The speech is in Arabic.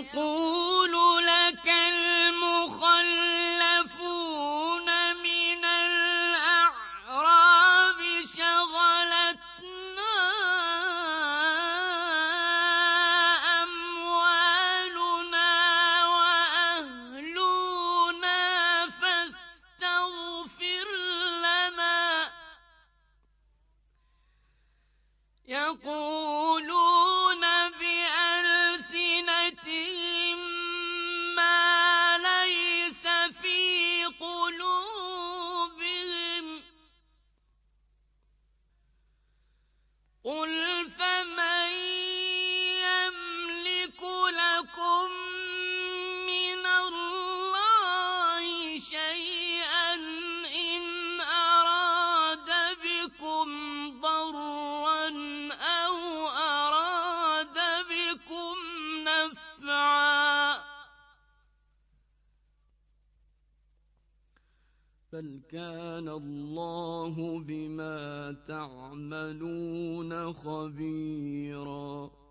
سيقول لك المخلفون من الأعراب شغلتنا أموالنا وأهلنا فاستغفر لنا يقولون بألسنتهم ما ليس في قلوبهم قل فمن يملك لكم من الله شيئا إن أراد بكم ضرا أو أراد بكم نفعا بل كان الله بما تعملون خبيرا